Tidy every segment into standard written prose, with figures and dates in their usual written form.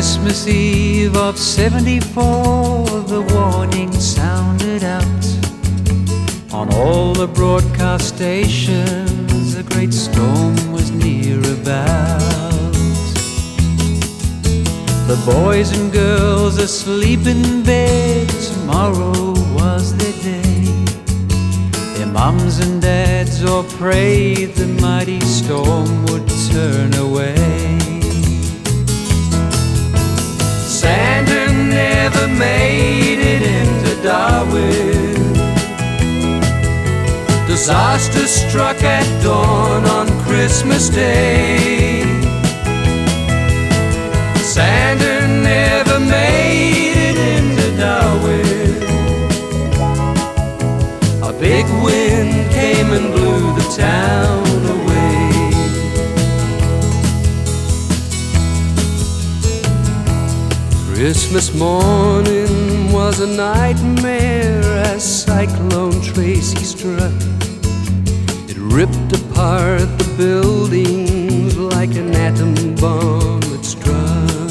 Christmas Eve of '74, the warning sounded out on all the broadcast stations. A great storm was near about. The boys and girls asleep in bed, tomorrow was their day. Their mums and dads all prayed the mighty storm would turn away. Santa never made it into Darwin. Disaster struck at dawn on Christmas Day. Santa never made it into Darwin. A big wind came and blew the town away. Christmas morning was a nightmare as Cyclone Tracy struck. It ripped apart the buildings like an atom bomb it struck.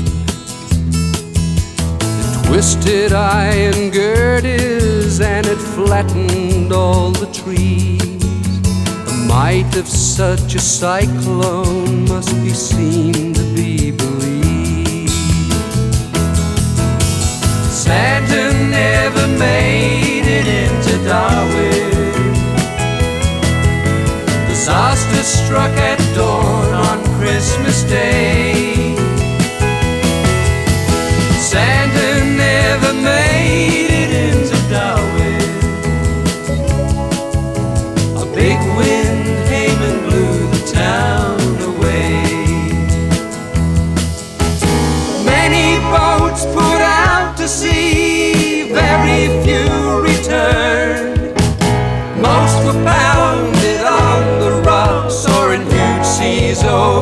It twisted iron girders and it flattened all the trees. The might of such a cyclone must be seen to be believed. Santa never made it into Darwin. Disaster struck at dawn on Christmas Day. Santa never made it into Darwin. A big wind came and blew the town away. Many boats put out to sea, very few returned. Most were pounded on the rocks or in huge seas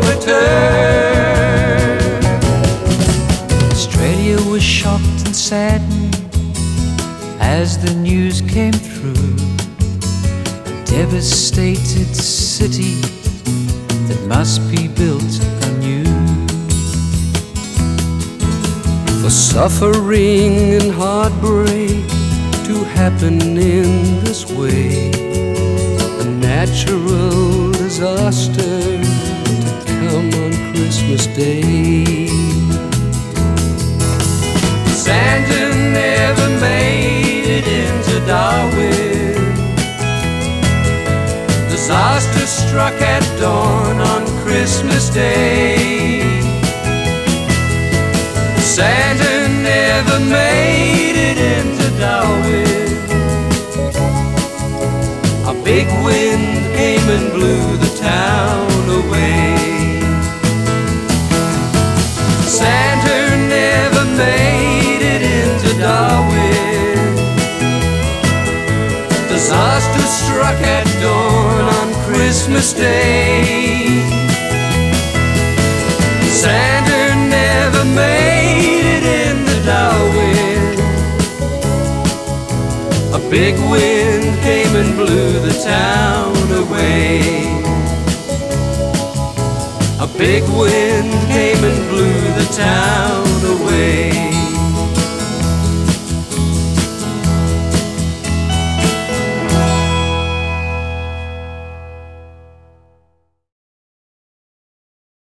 overturned. Australia was shocked and saddened as the news came through. A devastated city that must be built anew. For suffering and heartbreak to happen in this way, a natural disaster to come on Christmas Day. Santa never made it into Darwin. Disaster struck at dawn on Christmas Day. Santa never made it into Darwin. A big wind came and blew the town away. Santa never made it into Darwin. Disaster struck at dawn on Christmas Day. Santa never made it into Darwin. A big wind came and blew the town away. A big wind came and blew the town away.